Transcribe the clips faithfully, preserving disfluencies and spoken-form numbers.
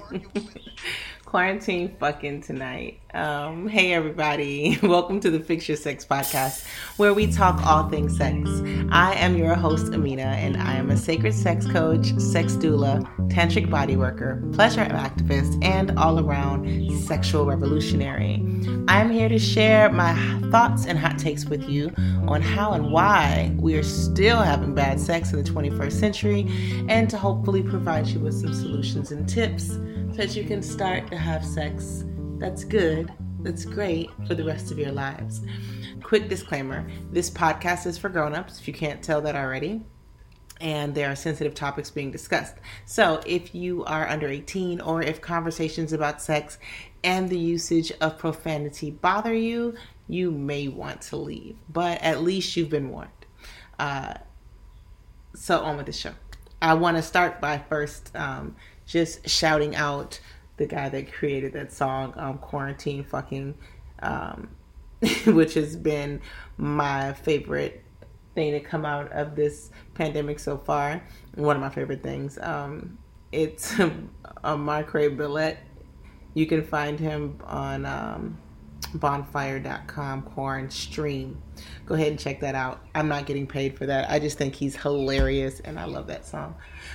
Quarantine fucking tonight. Um, hey everybody, welcome to the Fix Your Sex podcast, where we talk all things sex. I am your host Amina, and I am a sacred sex coach, sex doula, tantric body worker, pleasure activist, and all-around sexual revolutionary. I am here to share my thoughts and hot takes with you on how and why we are still having bad sex in the twenty-first century, and to hopefully provide you with some solutions and tips so that you can start to have sex that's good, that's great for the rest of your lives. Quick disclaimer, this podcast is for grown-ups, if you can't tell that already, and there are sensitive topics being discussed. So if you are under eighteen, or if conversations about sex and the usage of profanity bother you, you may want to leave, but at least you've been warned. Uh, so on with the show. I want to start by first um, just shouting out the guy that created that song, um, Quarantine Fucking, um, which has been my favorite thing to come out of this pandemic so far. One of my favorite things. Um, it's a Marcray Billet. You can find him on um, bonfire dot com, Quarantine Stream. Go ahead and check that out. I'm not getting paid for that. I just think he's hilarious, and I love that song.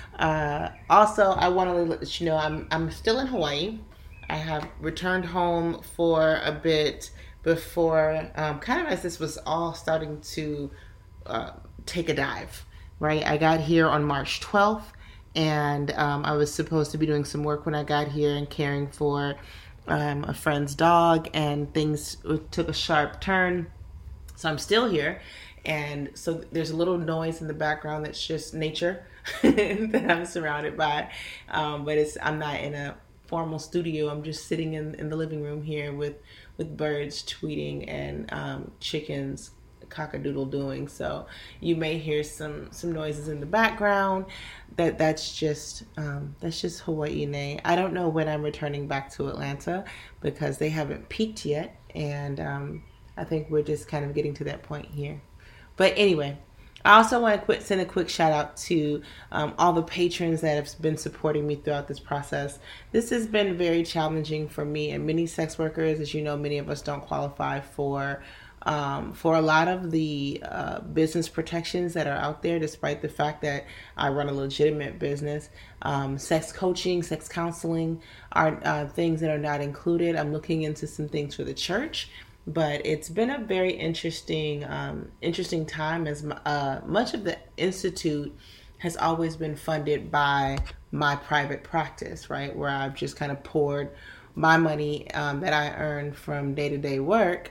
Uh, also, I want to let you know I'm I'm still in Hawaii. I have returned home for a bit before, um, kind of as this was all starting to uh, take a dive, right? I got here on March twelfth, and um, I was supposed to be doing some work when I got here and caring for um, a friend's dog, and things took a sharp turn. So I'm still here, and so there's a little noise in the background that's just nature that I'm surrounded by, um, but it's I'm not in a formal studio. I'm just sitting in, in the living room here with, with birds tweeting and um, chickens cock-a-doodle doing. So you may hear some some noises in the background. That that's just um, that's just Hawaii. Nay, I don't know when I'm returning back to Atlanta because they haven't peaked yet, and um, I think we're just kind of getting to that point here. But anyway, I also want to quick, send a quick shout out to um, all the patrons that have been supporting me throughout this process. This has been very challenging for me and many sex workers. As you know, many of us don't qualify for um, for a lot of the uh, business protections that are out there, despite the fact that I run a legitimate business. Um, sex coaching, sex counseling are uh, things that are not included. I'm looking into some things for the church. But it's been a very interesting, um, interesting time, as uh, much of the Institute has always been funded by my private practice, right? Where I've just kind of poured my money um, that I earn from day-to-day work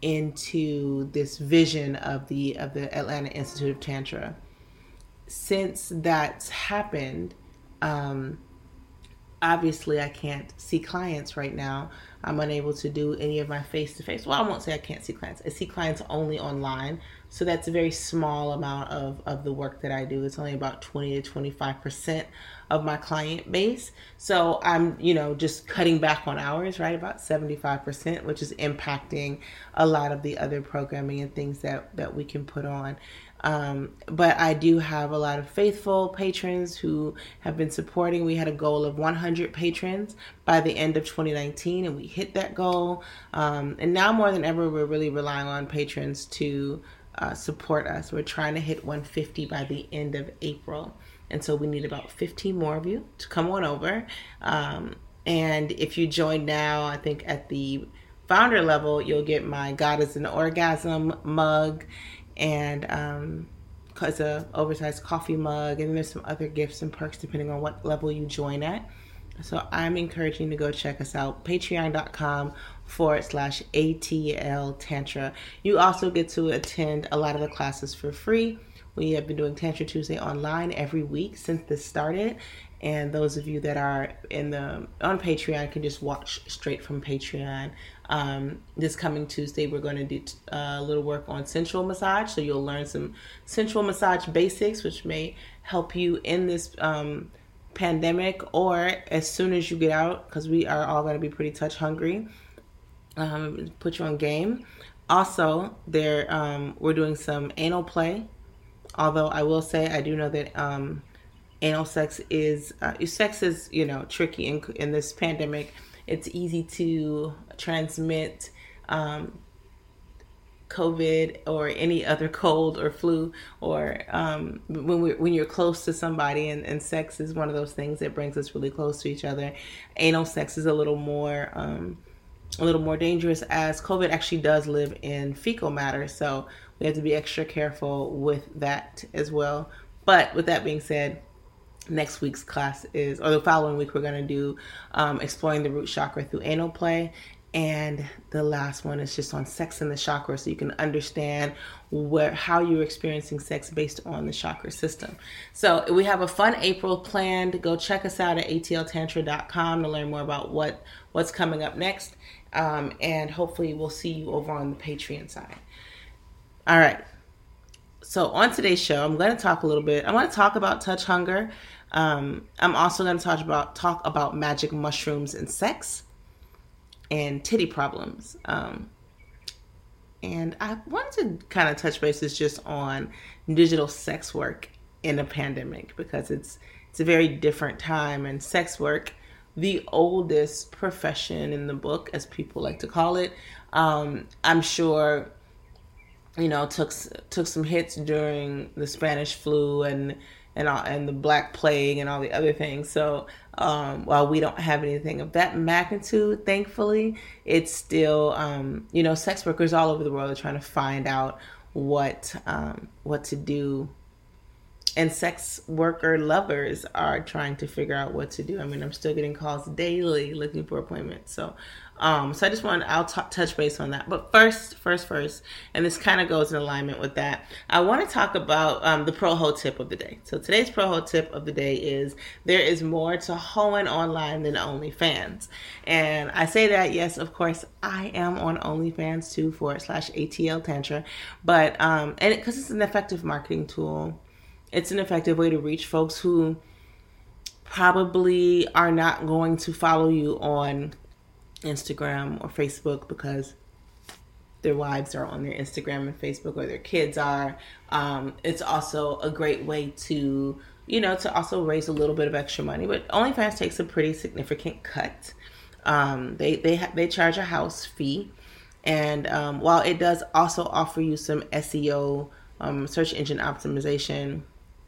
into this vision of the of the Atlanta Institute of Tantra. Since that's happened, um, obviously I can't see clients right now. I'm unable to do any of my face-to-face. Well, I won't say I can't see clients. I see clients only online. So that's a very small amount of, of the work that I do. It's only about twenty to twenty-five percent of my client base. So I'm, you know, just cutting back on hours, right? About seventy-five percent, which is impacting a lot of the other programming and things that, that we can put on. Um, but I do have a lot of faithful patrons who have been supporting. We had a goal of one hundred patrons by the end of twenty nineteen, and we hit that goal. Um, and now more than ever, we're really relying on patrons to uh, support us. We're trying to hit one hundred fifty by the end of April. And so we need about fifteen more of you to come on over. Um, and if you join now, I think at the founder level, you'll get my God is an Orgasm mug, and um, it's a oversized coffee mug, and there's some other gifts and perks depending on what level you join at. So I'm encouraging you to go check us out, patreon.com forward slash ATL Tantra. You also get to attend a lot of the classes for free. We have been doing Tantra Tuesday online every week since this started. And those of you that are in the on Patreon can just watch straight from Patreon. Um, this coming Tuesday, we're going to do uh, a little work on sensual massage. So you'll learn some sensual massage basics, which may help you in this um, pandemic or as soon as you get out, because we are all going to be pretty touch hungry. Um, put you on game. Also, there um, we're doing some anal play. Although I will say I do know that um, anal sex is, uh, sex is, you know, tricky in, in this pandemic. It's easy to transmit um, COVID or any other cold or flu, or um, when we when you're close to somebody, and, and sex is one of those things that brings us really close to each other. Anal sex is a little more um, a little more dangerous, as COVID actually does live in fecal matter, so we have to be extra careful with that as well. But with that being said, next week's class is, or the following week, we're going to do um, exploring the root chakra through anal play. And the last one is just on sex in the chakra, so you can understand where how you're experiencing sex based on the chakra system. So we have a fun April planned. Go check us out at a t l tantra dot com to learn more about what what's coming up next. Um, and hopefully we'll see you over on the Patreon side. All right. So on today's show, I'm going to talk a little bit. I want to talk about touch hunger. Um, I'm also going to talk about talk about magic mushrooms and sex, and titty problems. Um, and I wanted to kind of touch bases just on digital sex work in a pandemic, because it's it's a very different time, and sex work, the oldest profession in the book, as people like to call it, um, I'm sure, you know, took took some hits during the Spanish flu and and all, and the Black Plague and all the other things. So um, while we don't have anything of that magnitude, thankfully, it's still, um, you know, sex workers all over the world are trying to find out what um, what to do. And sex worker lovers are trying to figure out what to do. I mean, I'm still getting calls daily looking for appointments. So, um, so I just want, I'll t- touch base on that. But first, first, first, and this kind of goes in alignment with that, I want to talk about um, the pro-ho tip of the day. So today's pro-ho tip of the day is, there is more to hoeing online than OnlyFans. And I say that, yes, of course, I am on OnlyFans too, forward slash A T L Tantra. But, um, and because it, it's an effective marketing tool. It's an effective way to reach folks who probably are not going to follow you on Instagram or Facebook because their wives are on their Instagram and Facebook, or their kids are. Um, it's also a great way to, you know, to also raise a little bit of extra money. But OnlyFans takes a pretty significant cut. Um, they they ha- they charge a house fee, and um, while it does also offer you some S E O, um, search engine optimization,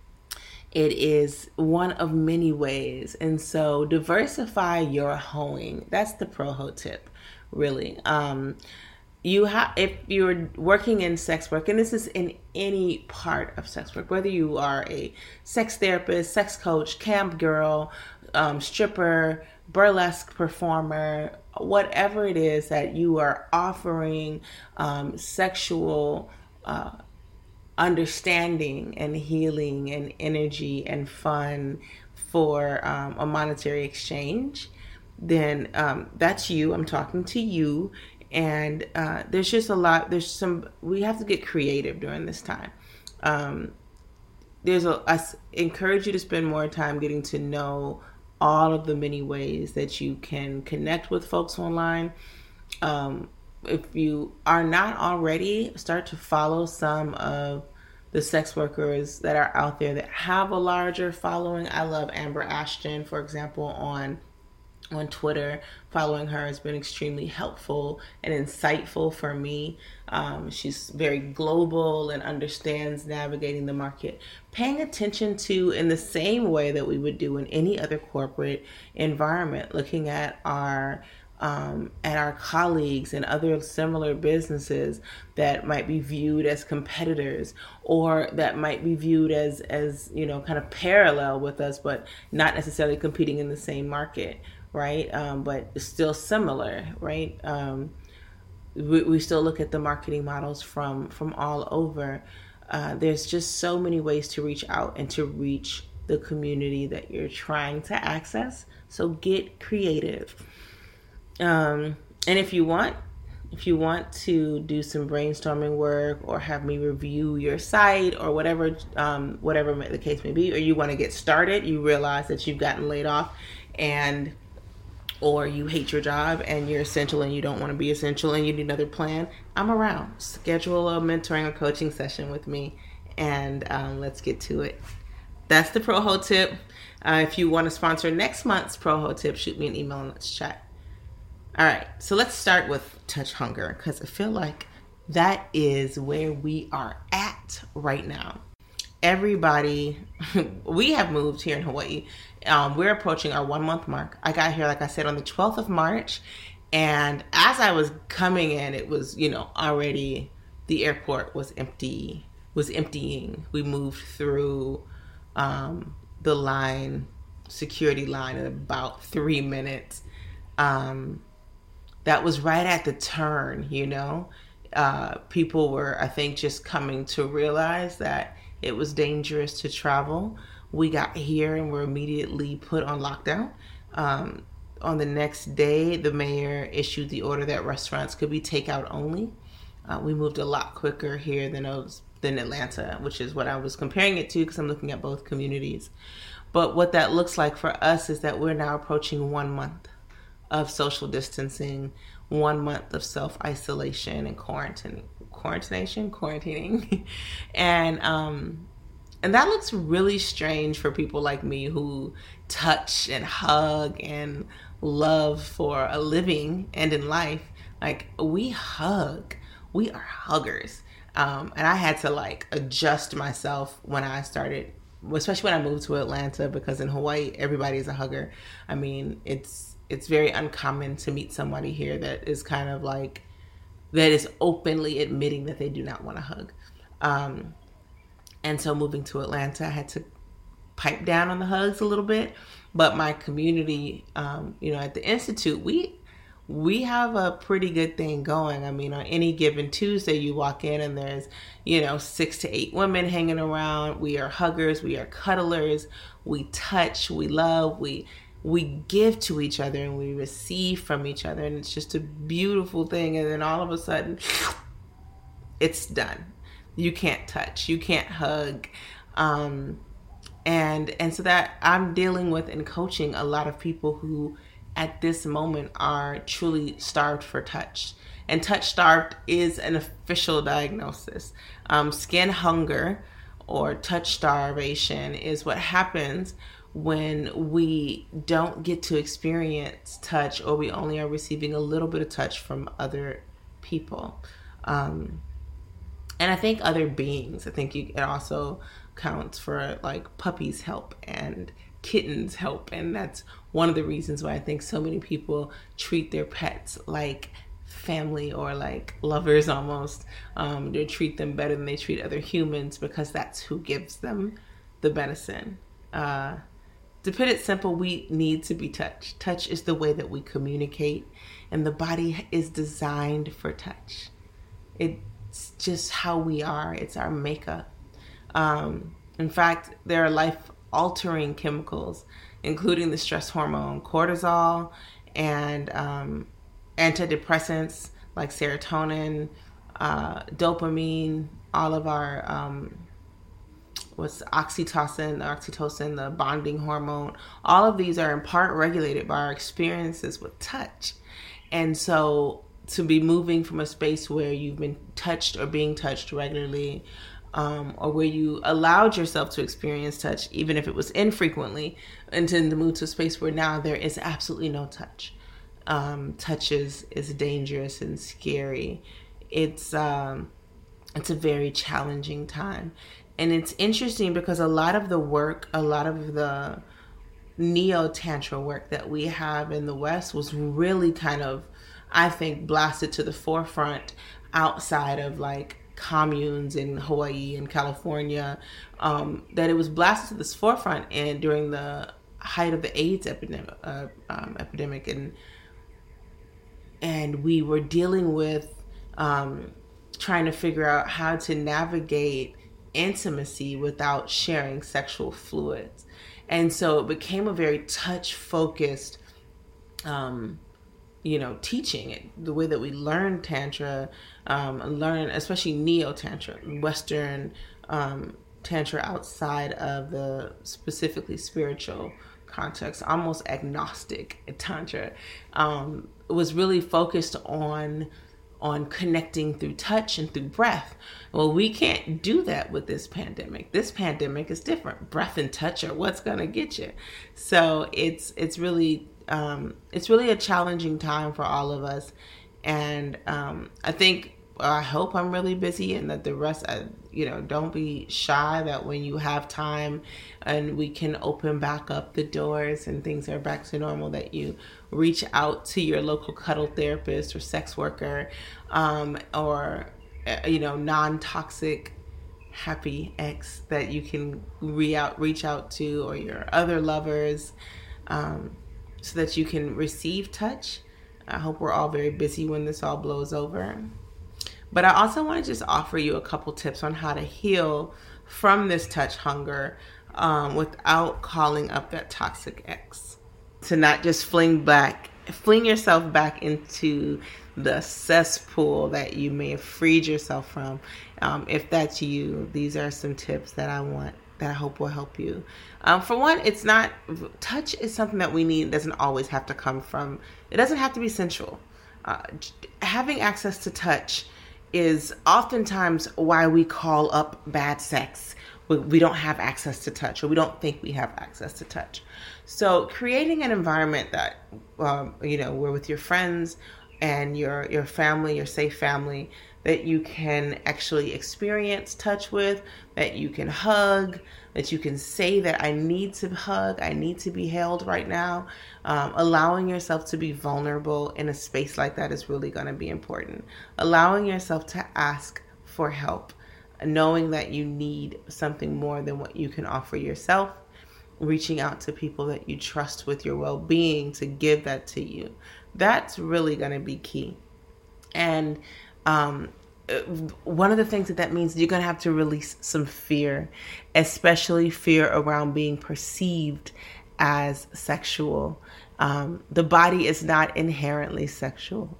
it is one of many ways. And so diversify your hoeing. That's the pro-ho tip, really. Um, you have, if you're working in sex work, and this is in any part of sex work, whether you are a sex therapist, sex coach, camp girl, um, stripper, burlesque performer, whatever it is that you are offering um, sexual uh understanding and healing and energy and fun for um, a monetary exchange, then um, that's you. I'm talking to you. And uh, there's just a lot, there's some, we have to get creative during this time. Um, there's a, I encourage you to spend more time getting to know all of the many ways that you can connect with folks online. Um, if you are not already, start to follow some of the sex workers that are out there that have a larger following. I love Amber Ashton, for example, on on Twitter. Following her has been extremely helpful and insightful for me. Um, she's very global and understands navigating the market. Paying attention to, in the same way that we would do in any other corporate environment, looking at our Um, and our colleagues and other similar businesses that might be viewed as competitors, or that might be viewed as, as, you know, kind of parallel with us, but not necessarily competing in the same market, right? Um, but still similar, right? Um, we, we still look at the marketing models from, from all over. Uh, there's just so many ways to reach out and to reach the community that you're trying to access. So get creative. Um, and if you want, if you want to do some brainstorming work, or have me review your site, or whatever, um, whatever the case may be, or you want to get started, you realize that you've gotten laid off, and, or you hate your job and you're essential and you don't want to be essential and you need another plan, I'm around. Schedule a mentoring or coaching session with me, and um, let's get to it. that's the Pro-Ho tip. Uh, if you want to sponsor next month's Pro-Ho tip, shoot me an email and let's chat. All right, so let's start with touch hunger, because I feel like that is where we are at right now. Everybody, we have moved here in Hawaii. Um, we're approaching our one month mark. I got here, like I said, on the twelfth of March. And as I was coming in, it was, you know, already the airport was empty, was emptying. We moved through um, the line, security line in about three minutes. Um, that was right at the turn, you know. Uh, people were, I think, just coming to realize that it was dangerous to travel. We got here and were immediately put on lockdown. Um, on the next day, the mayor issued the order that restaurants could be takeout only. Uh, we moved a lot quicker here than I was, than Atlanta, which is what I was comparing it to, because I'm looking at both communities. But what that looks like for us is that we're now approaching one month of social distancing, one month of self-isolation and quarantine, quarantination, quarantining. and, um, and that looks really strange for people like me who touch and hug and love for a living and in life. Like, we hug, we are huggers. Um, and I had to like adjust myself when I started, especially when I moved to Atlanta, because in Hawaii, everybody's a hugger. I mean, it's, it's very uncommon to meet somebody here that is kind of like, that is openly admitting that they do not want to hug. Um, and so moving to Atlanta, I had to pipe down on the hugs a little bit. But my community, um, you know, at the Institute, we we have a pretty good thing going. I mean, on any given Tuesday, you walk in and there's, you know, six to eight women hanging around. We are huggers. We are cuddlers. We touch. We love. We we give to each other and we receive from each other. And it's just a beautiful thing. And then all of a sudden, it's done. You can't touch. You can't hug. Um, and and so that I'm dealing with and coaching a lot of people who at this moment are truly starved for touch. And touch starved is an official diagnosis. Um, skin hunger or touch starvation is what happens when we don't get to experience touch, or we only are receiving a little bit of touch from other people. Um, and I think other beings, I think you, it also counts for like puppies help and kittens help. And that's one of the reasons why I think so many people treat their pets like family or like lovers almost. Um, they treat them better than they treat other humans, because that's who gives them the medicine. Uh, to put it simple, we need to be touched. Touch is the way that we communicate, and the body is designed for touch. It's just how we are. It's our makeup. Um, in fact, there are life-altering chemicals, including the stress hormone cortisol and um, antidepressants like serotonin, uh, dopamine, all of our um, what's oxytocin, the oxytocin, the bonding hormone. All of these are in part regulated by our experiences with touch. And so to be moving from a space where you've been touched or being touched regularly, um, or where you allowed yourself to experience touch, even if it was infrequently, and to move to a space where now there is absolutely no touch. Um, touch is, is dangerous and scary. It's, um, it's a very challenging time. And it's interesting because a lot of the work, a lot of the neo-tantra work that we have in the West was really kind of, I think, blasted to the forefront outside of like communes in Hawaii and California, um, that it was blasted to this forefront and during the height of the AIDS epidemic, uh, um, epidemic, and and we were dealing with um, trying to figure out how to navigate intimacy without sharing sexual fluids. And so it became a very touch-focused, um, you know, teaching. It, the way that we learn Tantra, um, learn, especially Neo-Tantra, Western um, Tantra outside of the specifically spiritual context, almost agnostic Tantra, um, was really focused on on connecting through touch and through breath. Well, we can't do that with this pandemic. This pandemic is different. Breath and touch are what's gonna get you. So it's it's really um, it's really a challenging time for all of us. And um, I think, I hope I'm really busy, and that the rest, I, you know, don't be shy, that when you have time and we can open back up the doors and things are back to normal, that you reach out to your local cuddle therapist or sex worker, um, or, you know, non-toxic happy ex that you can re- out, reach out to, or your other lovers, um, so that you can receive touch. I hope we're all very busy when this all blows over. But I also want to just offer you a couple tips on how to heal from this touch hunger um, without calling up that toxic ex. To not just fling back, fling yourself back into the cesspool that you may have freed yourself from. Um, if that's you, these are some tips that I want, that I hope will help you. Um, for one, it's not, touch is something that we need. It doesn't always have to come from, it doesn't have to be sensual. Uh, having access to touch is oftentimes why we call up bad sex. We, we don't have access to touch, or we don't think we have access to touch. So creating an environment that, um, you know, where with your friends and your, your family, your safe family, that you can actually experience touch with, that you can hug, that you can say that I need to hug, I need to be held right now. Um, allowing yourself to be vulnerable in a space like that is really going to be important. Allowing yourself to ask for help, knowing that you need something more than what you can offer yourself, reaching out to people that you trust with your well-being to give that to you. That's really going to be key. And um, one of the things that that means, you're going to have to release some fear, especially fear around being perceived as sexual. Um, the body is not inherently sexual.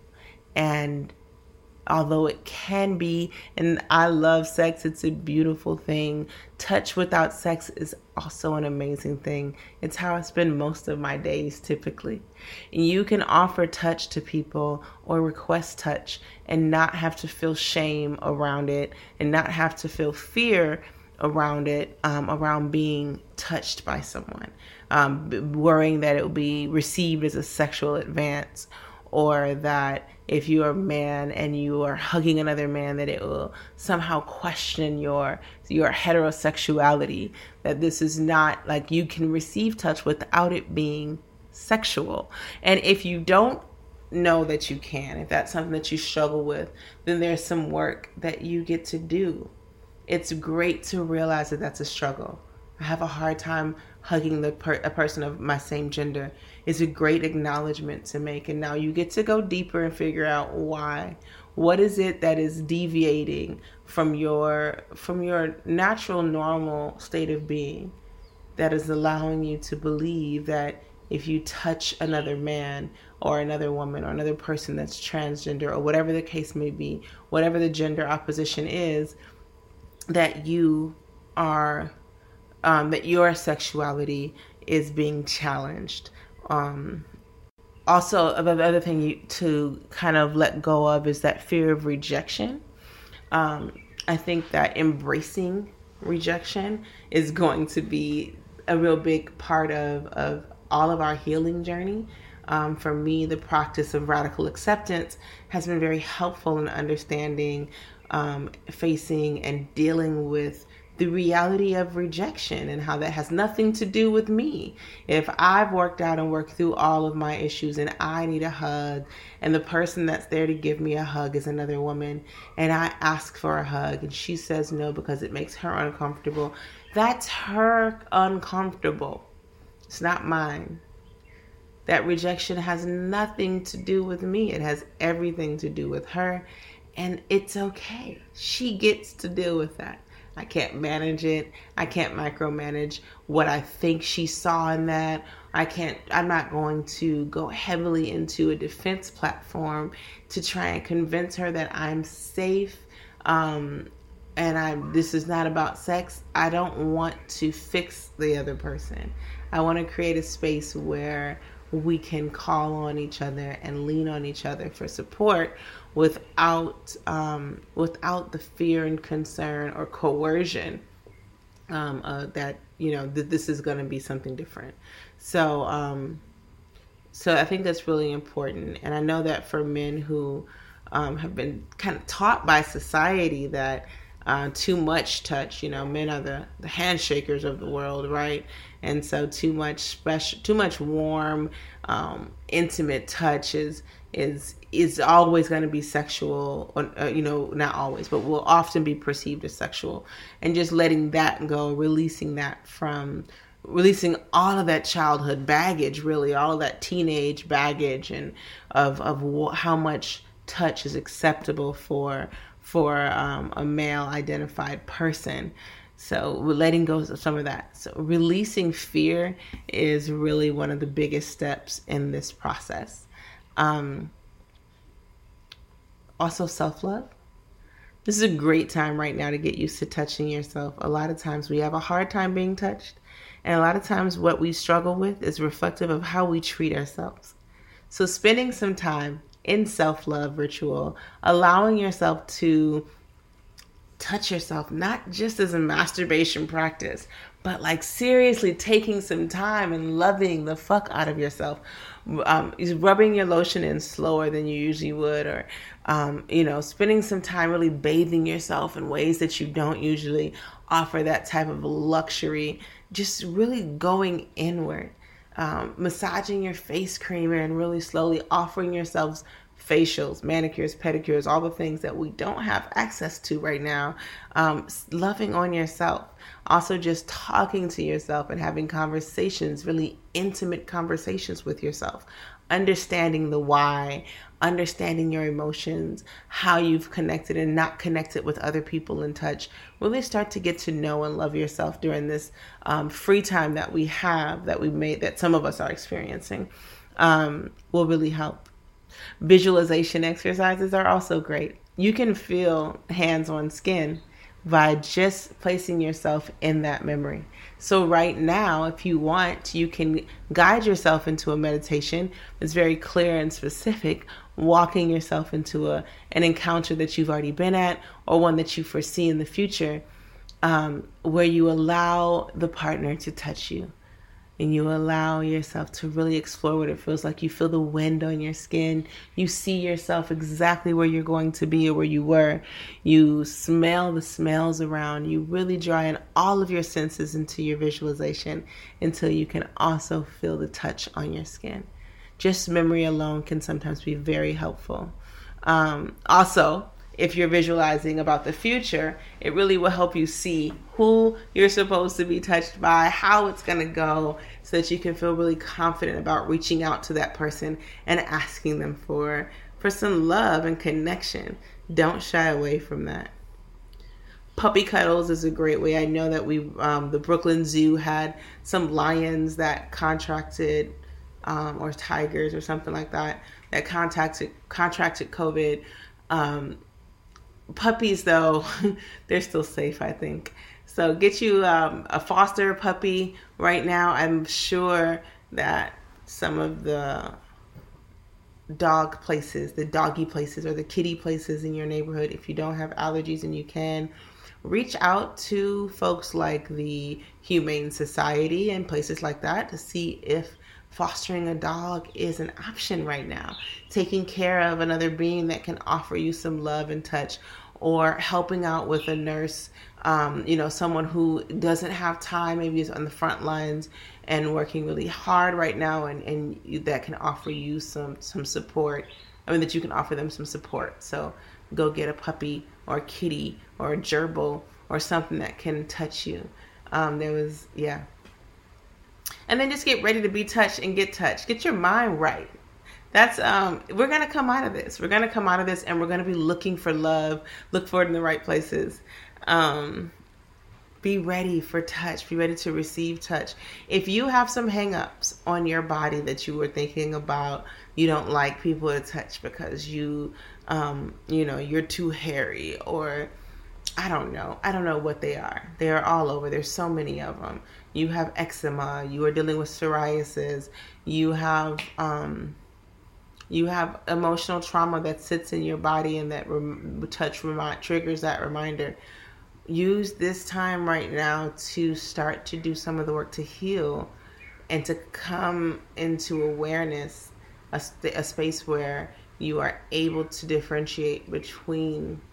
And although it can be, and I love sex, it's a beautiful thing. Touch without sex is also an amazing thing. It's how I spend most of my days typically. And you can offer touch to people or request touch and not have to feel shame around it, and not have to feel fear around it, um, around being touched by someone, um, worrying that it will be received as a sexual advance, or that if you are a man and you are hugging another man, that it will somehow question your your heterosexuality, that this is not, like, you can receive touch without it being sexual. And if you don't know that you can, if that's something that you struggle with, then there's some work that you get to do. It's great to realize that that's a struggle. I have a hard time hugging the per- a person of my same gender. Is a great acknowledgement to make. And now you get to go deeper and figure out why. What is it that is deviating from your from your natural, normal state of being, that is allowing you to believe that if you touch another man or another woman or another person that's transgender, or whatever the case may be, whatever the gender opposition is, that you are, um, that your sexuality is being challenged. Um, also, the other thing you, to kind of let go of is that fear of rejection. Um, I think that embracing rejection is going to be a real big part of, of all of our healing journey. Um, for me, the practice of radical acceptance has been very helpful in understanding, um, facing and dealing with the reality of rejection, and how that has nothing to do with me. If I've worked out and worked through all of my issues and I need a hug, and the person that's there to give me a hug is another woman, and I ask for a hug and she says no because it makes her uncomfortable, that's her uncomfortable. It's not mine. That rejection has nothing to do with me. It has everything to do with her, and it's okay. She gets to deal with that. I can't manage it. I can't micromanage what I think she saw in that. I can't, I'm not going to go heavily into a defense platform to try and convince her that I'm safe. Um, and I'm, this is not about sex. I don't want to fix the other person. I want to create a space where we can call on each other and lean on each other for support without um, without the fear and concern or coercion um, uh, that you know that this is going to be something different. So um, so I think that's really important, and I know that for men who um, have been kind of taught by society that uh, too much touch, you know, men are the, the handshakers of the world, right? And so too much special, too much warm, um, intimate touch is is is always going to be sexual, or, uh, you know, not always, but will often be perceived as sexual. And just letting that go, releasing that from, releasing all of that childhood baggage, really, all of that teenage baggage, and of of how much touch is acceptable for for um, a male identified person. So we're letting go of some of that. So releasing fear is really one of the biggest steps in this process. Um, also, self-love. This is a great time right now to get used to touching yourself. A lot of times we have a hard time being touched. And a lot of times what we struggle with is reflective of how we treat ourselves. So spending some time in self-love ritual, allowing yourself to touch yourself, not just as a masturbation practice, but like seriously taking some time and loving the fuck out of yourself. Um, rubbing your lotion in slower than you usually would, or, um, you know, spending some time really bathing yourself in ways that you don't usually offer that type of luxury. Just really going inward, um, massaging your face creamer and really slowly offering yourselves facials, manicures, pedicures, all the things that we don't have access to right now. Um, loving on yourself. Also just talking to yourself and having conversations, really intimate conversations with yourself. Understanding the why, understanding your emotions, how you've connected and not connected with other people in touch. Really start to get to know and love yourself during this um, free time that we have, that we made, that some of us are experiencing, um, will really help. Visualization exercises are also great. You can feel hands-on skin by just placing yourself in that memory. So right now, if you want, you can guide yourself into a meditation that's very clear and specific, walking yourself into a an encounter that you've already been at, or one that you foresee in the future, um, where you allow the partner to touch you. And you allow yourself to really explore what it feels like. You feel the wind on your skin. You see yourself exactly where you're going to be or where you were. You smell the smells around. You really draw in all of your senses into your visualization until you can also feel the touch on your skin. Just memory alone can sometimes be very helpful. Um, also, if you're visualizing about the future, it really will help you see who you're supposed to be touched by, how it's going to go, so that you can feel really confident about reaching out to that person and asking them for, for some love and connection. Don't shy away from that. Puppy cuddles is a great way. I know that we, um, the Brooklyn Zoo had some lions that contracted, um, or tigers or something like that, that contacted, contracted COVID. Um, Puppies, though, they're still safe, I think. So get you um, a foster puppy right now. I'm sure that some of the dog places, the doggy places or the kitty places in your neighborhood, if you don't have allergies and you can, reach out to folks like the Humane Society and places like that to see if fostering a dog is an option right now. Taking care of another being that can offer you some love and touch, or helping out with a nurse, um, you know, someone who doesn't have time, maybe is on the front lines and working really hard right now, and, and you, that can offer you some, some support. I mean, that you can offer them some support. So go get a puppy or a kitty or a gerbil or something that can touch you. Um, there was, yeah. And then just get ready to be touched and get touched. Get your mind right. That's, um, we're going to come out of this. We're going to come out of this and we're going to be looking for love. Look for it in the right places. Um, be ready for touch. Be ready to receive touch. If you have some hang-ups on your body that you were thinking about, you don't like people to touch because you, um, you know, you're too hairy, or I don't know. I don't know what they are. They are all over. There's so many of them. You have eczema. You are dealing with psoriasis. You have, um, you have emotional trauma that sits in your body and that rem- touch remind, triggers that reminder. Use this time right now to start to do some of the work to heal and to come into awareness, a, a space where you are able to differentiate between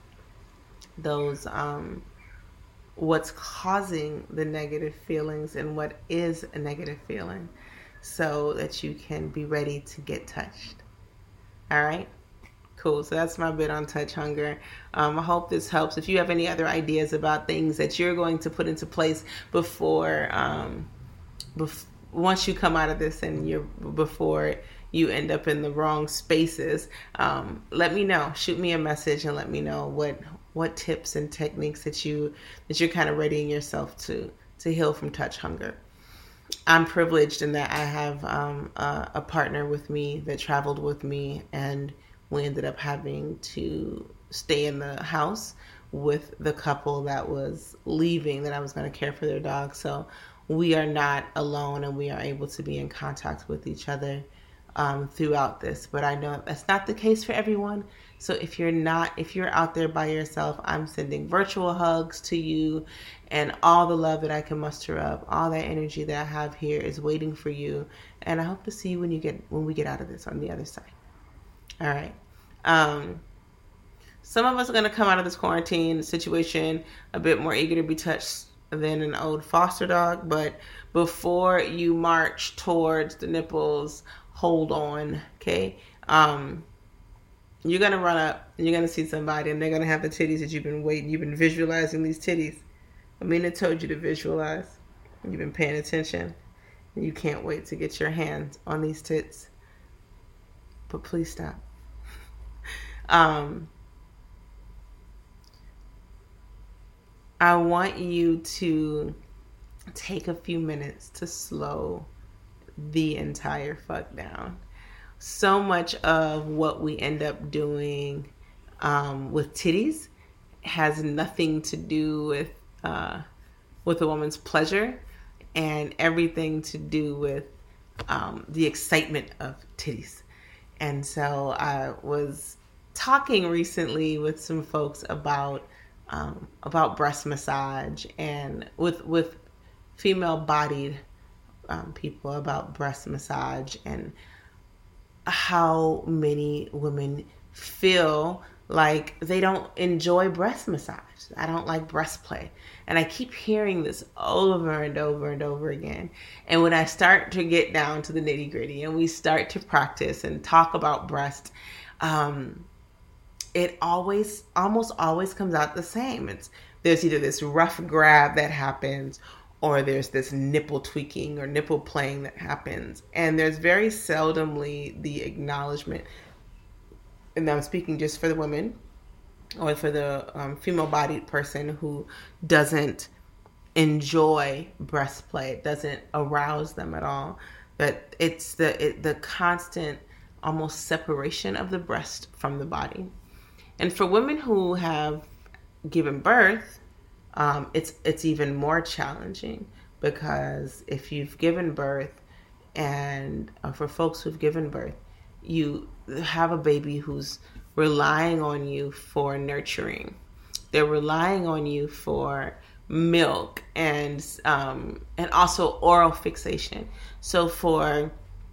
those um, what's causing the negative feelings and what is a negative feeling, so that you can be ready to get touched. All right, cool. So that's my bit on touch hunger. um, I hope this helps. If you have any other ideas about things that you're going to put into place before um, bef- once you come out of this and you're before you end up in the wrong spaces, um, let me know. Shoot me a message and let me know what what tips and techniques that you that you're kind of readying yourself to to heal from touch hunger. I'm privileged in that I have um, a, a partner with me that traveled with me, and we ended up having to stay in the house with the couple that was leaving, that I was going to care for their dog. So we are not alone, and we are able to be in contact with each other um, throughout this. But I know that's not the case for everyone. So if you're not, if you're out there by yourself, I'm sending virtual hugs to you, and all the love that I can muster up, all that energy that I have here is waiting for you. And I hope to see you when you get, when we get out of this on the other side. All right. Um, some of us are going to come out of this quarantine situation a bit more eager to be touched than an old foster dog. But before you march towards the nipples, hold on. Okay. Um, You're going to run up and you're going to see somebody, and they're going to have the titties that you've been waiting. You've been visualizing these titties. Amina told you to visualize. You've been paying attention. And you can't wait to get your hands on these tits. But please stop. um, I want you to take a few minutes to slow the entire fuck down. So much of what we end up doing um, with titties has nothing to do with uh, with a woman's pleasure, and everything to do with um, the excitement of titties. And so I was talking recently with some folks about um, about breast massage, and with with female-bodied um, people about breast massage, and how many women feel like they don't enjoy breast massage. I don't like breast play. And I keep hearing this over and over and over again. And when I start to get down to the nitty gritty and we start to practice and talk about breast, um, it always, almost always comes out the same. It's there's either this rough grab that happens, or there's this nipple tweaking or nipple playing that happens. And there's very seldomly the acknowledgement, and I'm speaking just for the women or for the um, female-bodied person who doesn't enjoy breast play, it doesn't arouse them at all, that it's the it, the constant almost separation of the breast from the body. And for women who have given birth, Um, it's it's even more challenging, because if you've given birth, and uh, for folks who've given birth, you have a baby who's relying on you for nurturing. They're relying on you for milk and um, and also oral fixation. So for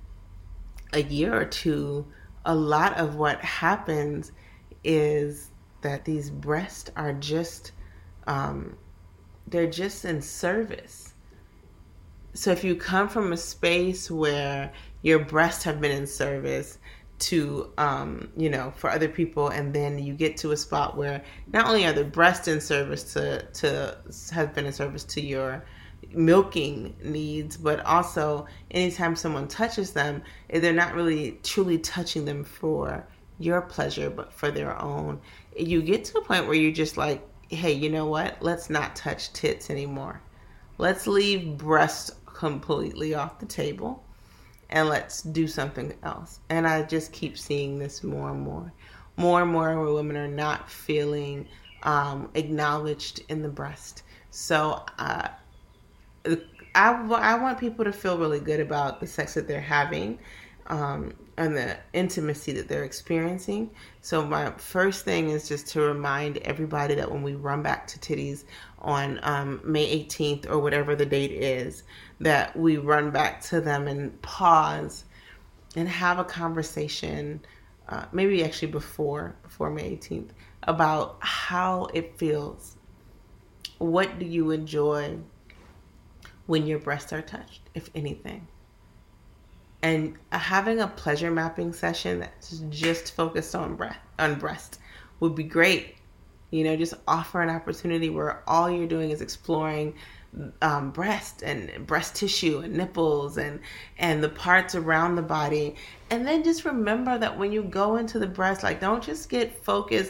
a year or two, a lot of what happens is that these breasts are just Um, they're just in service. So if you come from a space where your breasts have been in service to, um, you know, for other people, and then you get to a spot where not only are the breasts in service to, to have been in service to your milking needs, but also anytime someone touches them, they're not really truly touching them for your pleasure, but for their own. You get to a point where you're just like, hey, you know what? Let's not touch tits anymore. Let's leave breasts completely off the table, and let's do something else. And I just keep seeing this more and more. More and more where women are not feeling um, acknowledged in the breast. So uh, I, I want people to feel really good about the sex that they're having. Um, and the intimacy that they're experiencing. So my first thing is just to remind everybody that when we run back to titties on um, May eighteenth or whatever the date is, that we run back to them and pause and have a conversation, uh, maybe actually before before May eighteenth, about how it feels. What do you enjoy when your breasts are touched, if anything? And having a pleasure mapping session that's just focused on breath, on breast would be great. You know, just offer an opportunity where all you're doing is exploring um, breast and breast tissue and nipples and, and the parts around the body. And then just remember that when you go into the breast, like, don't just get focused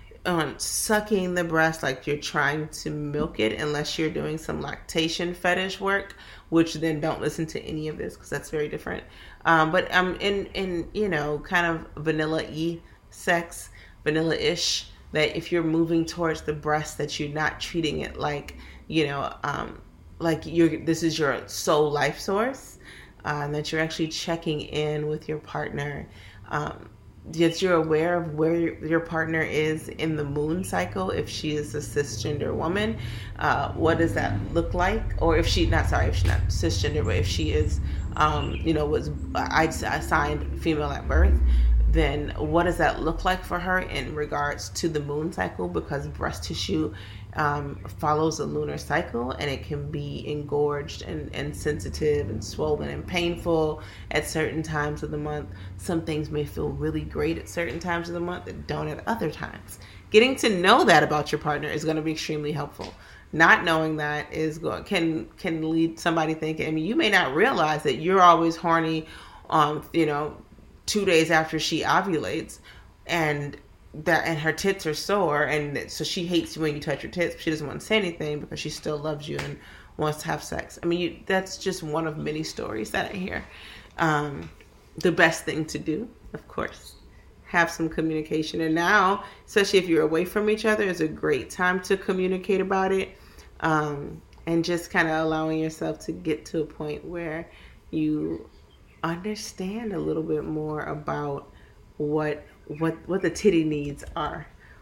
on sucking the breast like you're trying to milk it, unless you're doing some lactation fetish work, which then don't listen to any of this because that's very different. Um, but um, in, in, you know, kind of vanilla-y sex, vanilla-ish, that if you're moving towards the breast, that you're not treating it like, you know, um, like you're, this is your sole life source, uh, and that you're actually checking in with your partner, um, that you're aware of where your partner is in the moon cycle. If she is a cisgender woman, uh, what does that look like? Or if she, not sorry, if she's not cisgender, but if she is, um, you know, was I assigned female at birth, then what does that look like for her in regards to the moon cycle? Because breast tissue um, follows the lunar cycle, and it can be engorged and, and sensitive and swollen and painful at certain times of the month. Some things may feel really great at certain times of the month that don't at other times. Getting to know that about your partner is going to be extremely helpful. Not knowing that is going can can lead somebody thinking, I mean, you may not realize that you're always horny, um, you know, two days after she ovulates, and that and her tits are sore, and so she hates you when you touch her tits, but she doesn't want to say anything because she still loves you and wants to have sex. I mean, you, that's just one of many stories that I hear. Um, the best thing to do, of course, have some communication. And now, especially if you're away from each other, is a great time to communicate about it, um, and just kind of allowing yourself to get to a point where you understand a little bit more about what what what the titty needs are.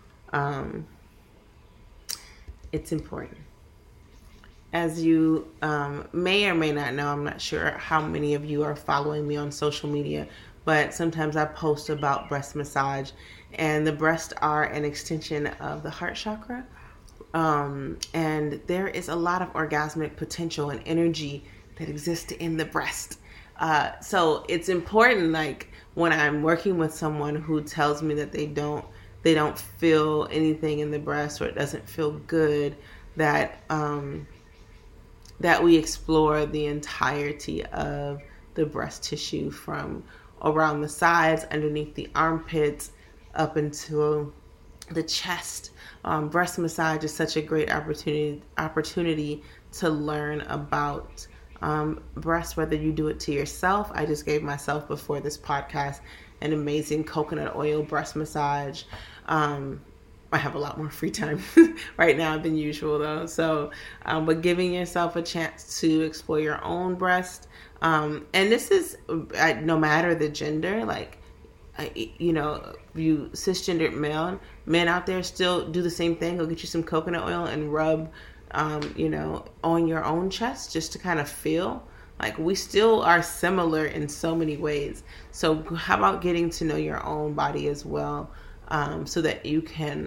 Um, it's important. As you um, may or may not know, I'm not sure how many of you are following me on social media, but sometimes I post about breast massage, and the breasts are an extension of the heart chakra. Um, and there is a lot of orgasmic potential and energy that exists in the breast. Uh, so it's important, like when I'm working with someone who tells me that they don't, they don't feel anything in the breast, or it doesn't feel good, that, um, that we explore the entirety of the breast tissue from around the sides, underneath the armpits, up into the chest. Um, breast massage is such a great opportunity, opportunity to learn about Um, breast, whether you do it to yourself. I just gave myself, before this podcast, an amazing coconut oil breast massage. Um, I have a lot more free time right now than usual, though. So, um, but giving yourself a chance to explore your own breast. Um, and this is uh, no matter the gender, like, uh, you know, you cisgendered male, men out there still do the same thing. Go get you some coconut oil and rub Um, you know, on your own chest, just to kind of feel like we still are similar in so many ways. So how about getting to know your own body as well, um, so that you can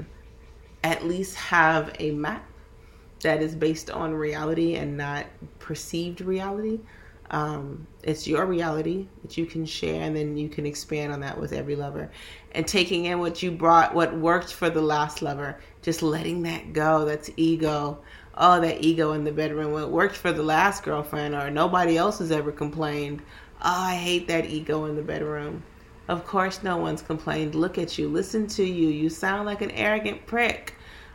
at least have a map that is based on reality and not perceived reality. Um, it's your reality that you can share, and then you can expand on that with every lover, and taking in what you brought, what worked for the last lover, just letting that go. That's ego. Oh, that ego in the bedroom. What worked for the last girlfriend, or nobody else has ever complained. Oh, I hate that ego in the bedroom. Of course, no one's complained. Look at you. Listen to you. You sound like an arrogant prick.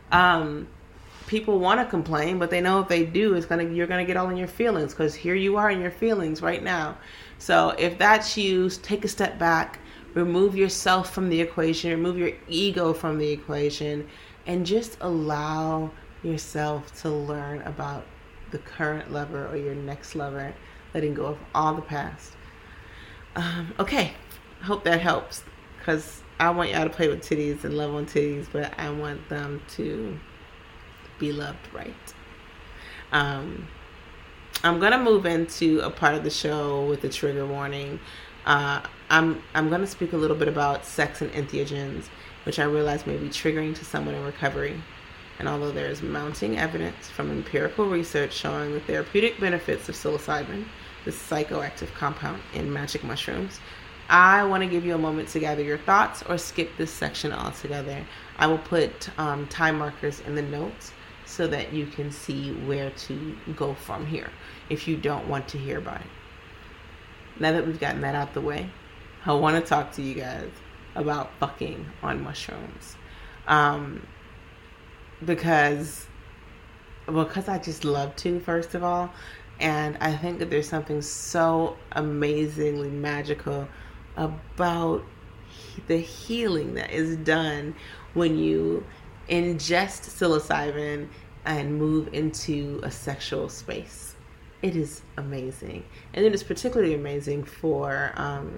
Um, people want to complain, but they know if they do, it's gonna you're gonna get all in your feelings, because here you are in your feelings right now. So if that's you, take a step back, remove yourself from the equation, remove your ego from the equation, and just allow yourself to learn about the current lover or your next lover, letting go of all the past. Um, okay, hope that helps, because I want y'all to play with titties and love on titties, but I want them to be loved right. Um, I'm gonna move into a part of the show with a trigger warning. Uh, I'm I'm gonna speak a little bit about sex and entheogens, which I realize may be triggering to someone in recovery. And although there is mounting evidence from empirical research showing the therapeutic benefits of psilocybin, this psychoactive compound in magic mushrooms, I want to give you a moment to gather your thoughts or skip this section altogether. I will put um, time markers in the notes so that you can see where to go from here if you don't want to hear about it. Now that we've gotten that out the way, I want to talk to you guys about fucking on mushrooms. Um, because, because I just love to, first of all. And I think that there's something so amazingly magical about the healing that is done when you ingest psilocybin and move into a sexual space. It is amazing. And it is particularly amazing for um,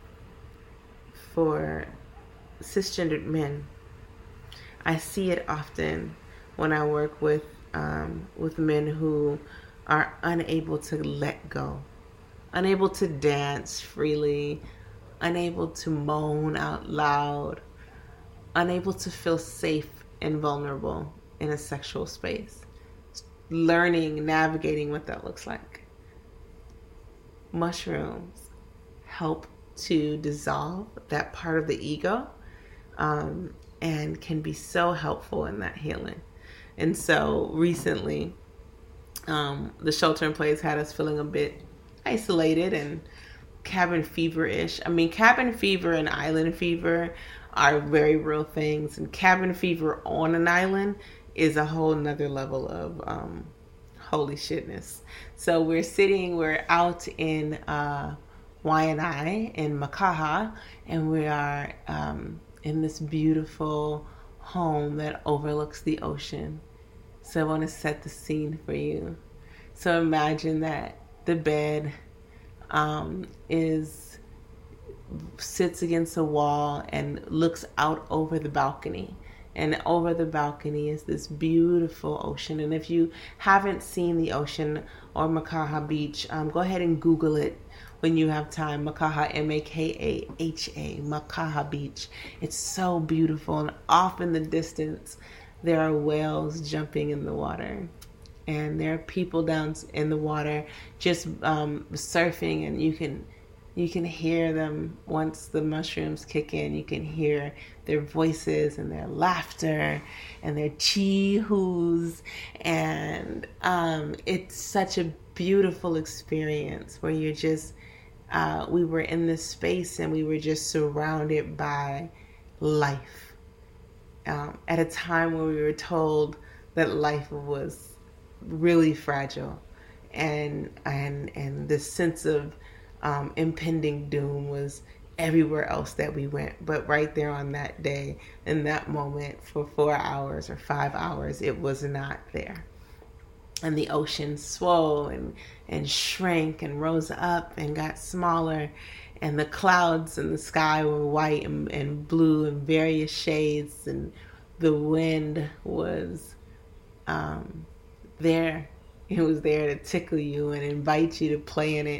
for cisgendered men. I see it often when I work with um, with men who are unable to let go, unable to dance freely, unable to moan out loud, unable to feel safe and vulnerable in a sexual space. Learning, navigating what that looks like. Mushrooms help to dissolve that part of the ego, um, and can be so helpful in that healing. And so recently, um, the shelter in place had us feeling a bit isolated and cabin fever-ish. I mean, cabin fever and island fever are very real things, and cabin fever on an island is a whole nother level of um, holy shitness. So we're sitting, we're out in uh, Waianae in Makaha, and we are um, in this beautiful home that overlooks the ocean. So I want to set the scene for you. So imagine that the bed um, is sits against a wall and looks out over the balcony. And over the balcony is this beautiful ocean. And if you haven't seen the ocean or Makaha Beach, um, go ahead and Google it when you have time. Makaha, M A K A H A, Makaha Beach. It's so beautiful. And off in the distance, there are whales jumping in the water. And there are people down in the water just um, surfing, and you can you can hear them once the mushrooms kick in. You can hear their voices and their laughter and their chee-hoos. And um, it's such a beautiful experience where you're just, uh, we were in this space and we were just surrounded by life. Um, at a time when we were told that life was really fragile, and and and this sense of um, impending doom was everywhere else that we went. But right there on that day, in that moment, for four hours or five hours, it was not there. And the ocean swole and and shrank and rose up and got smaller, and the clouds in the sky were white and, and blue in various shades, and the wind was um, there. It was there to tickle you and invite you to play in it.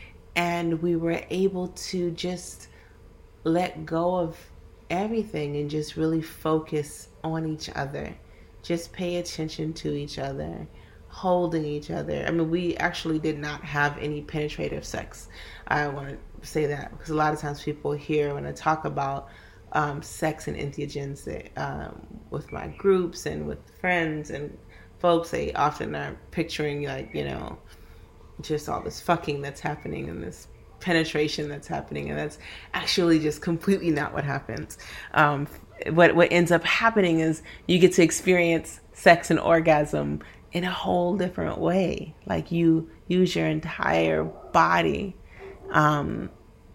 And we were able to just let go of everything and just really focus on each other. Just pay attention to each other, holding each other. I mean, we actually did not have any penetrative sex. I want to say that because a lot of times people hear when I talk about um, sex and entheogens that, um, with my groups and with friends and folks, they often are picturing, like, you know, just all this fucking that's happening and this penetration that's happening, and that's actually just completely not what happens. Um, what what ends up happening is you get to experience sex and orgasm in a whole different way. Like, you use your entire body. Um,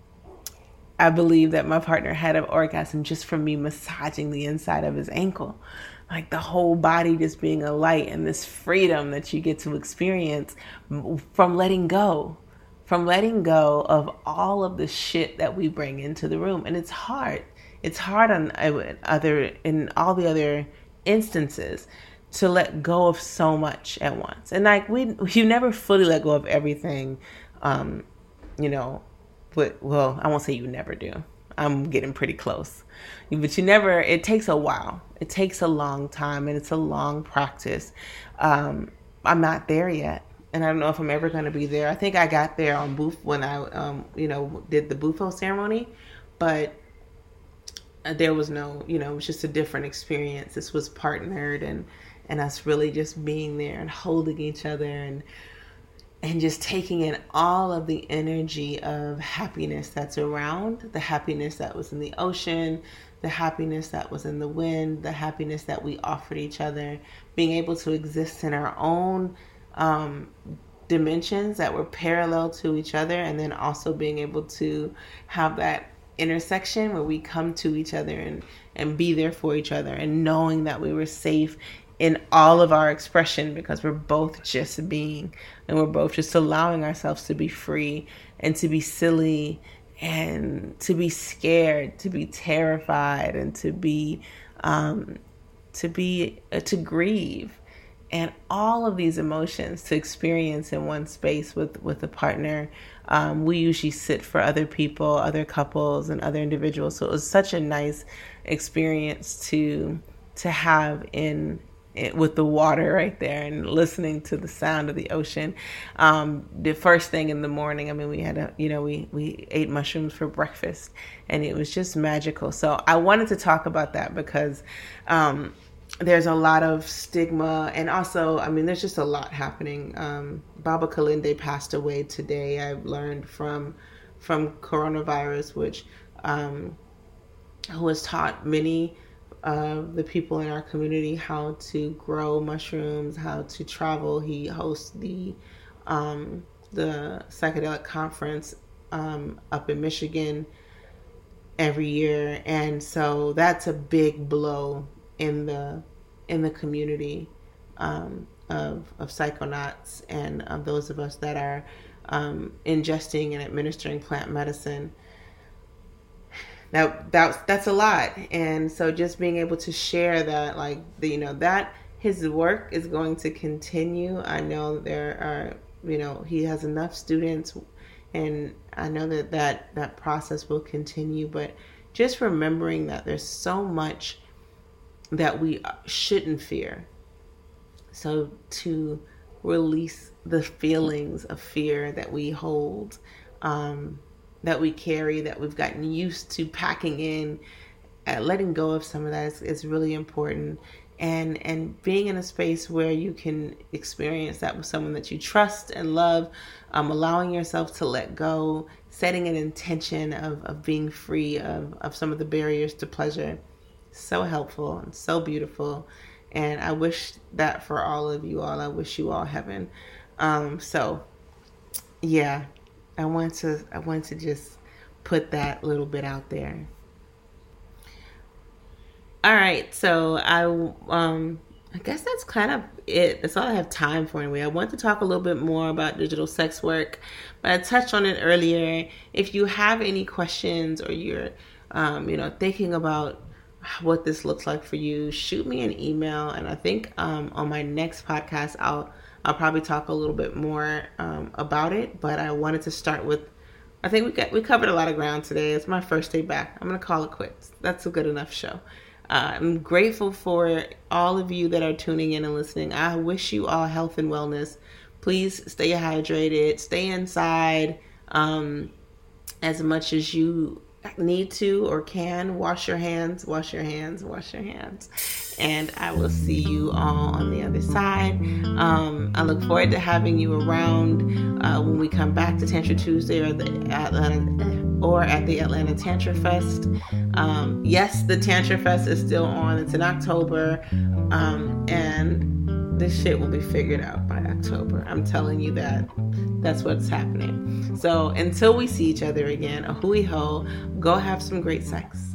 I believe that my partner had an orgasm just from me massaging the inside of his ankle. Like, the whole body just being a light, and this freedom that you get to experience from letting go from letting go of all of the shit that we bring into the room. And it's hard. It's hard on other, in all the other instances, to let go of so much at once. And like we, you never fully let go of everything, um, you know, but, well, I won't say you never do. I'm getting pretty close, but you never, it takes a while. It takes a long time, and it's a long practice. Um, I'm not there yet. And I don't know if I'm ever going to be there. I think I got there on Buf when I, um, you know, did the Bufo ceremony, but there was no, you know, it was just a different experience. This was partnered, and, and us really just being there and holding each other and, and just taking in all of the energy of happiness that's around, the happiness that was in the ocean, the happiness that was in the wind, the happiness that we offered each other, being able to exist in our own um, dimensions that were parallel to each other, and then also being able to have that intersection where we come to each other and, and be there for each other, and knowing that we were safe in all of our expression, because we're both just being, and we're both just allowing ourselves to be free and to be silly and to be scared, to be terrified, and to be um, to be uh, to grieve, and all of these emotions to experience in one space with with a partner. Um, we usually sit for other people, other couples, and other individuals. So it was such a nice experience to to have in. It, with the water right there and listening to the sound of the ocean. Um, the first thing in the morning, I mean, we had a, you know, we, we ate mushrooms for breakfast, and it was just magical. So I wanted to talk about that because um, there's a lot of stigma, and also, I mean, there's just a lot happening. Um, Baba Kalinde passed away today. I've learned from, from coronavirus, which, um, who has taught many Uh, the people in our community how to grow mushrooms, how to travel. He hosts the um, the psychedelic conference um, up in Michigan every year, and so that's a big blow in the in the community um, of of psychonauts and of those of us that are um, ingesting and administering plant medicine. Now that's that's a lot, and so just being able to share that, like the, you know, that his work is going to continue. I know there are, you know, he has enough students, and I know that that, that process will continue. But just remembering that there's so much that we shouldn't fear. So to release the feelings of fear that we hold. Um, that we carry, that we've gotten used to packing in, uh, letting go of some of that is, is really important. And and being in a space where you can experience that with someone that you trust and love, um, allowing yourself to let go, setting an intention of, of being free of, of some of the barriers to pleasure. So helpful and so beautiful. And I wish that for all of you all. I wish you all heaven. Um, so, yeah. I want to I want to just put that little bit out there. All right, so I um I guess that's kind of it. That's all I have time for anyway. I want to talk a little bit more about digital sex work, but I touched on it earlier. If you have any questions, or you're um, you know, thinking about what this looks like for you, shoot me an email, and I think um, on my next podcast I'll I'll probably talk a little bit more um, about it, but I wanted to start with, I think we got, we covered a lot of ground today. It's my first day back. I'm going to call it quits. That's a good enough show. Uh, I'm grateful for all of you that are tuning in and listening. I wish you all health and wellness. Please stay hydrated, stay inside um, as much as you need to or can. Wash your hands, wash your hands, wash your hands. And I will see you all on the other side. Um, I look forward to having you around uh, when we come back to Tantra Tuesday or the Atlanta, or at the Atlanta Tantra Fest. Um, yes, the Tantra Fest is still on. It's in October, um, and this shit will be figured out by October. I'm telling you that. That's what's happening. So until we see each other again, a hui ho, go have some great sex.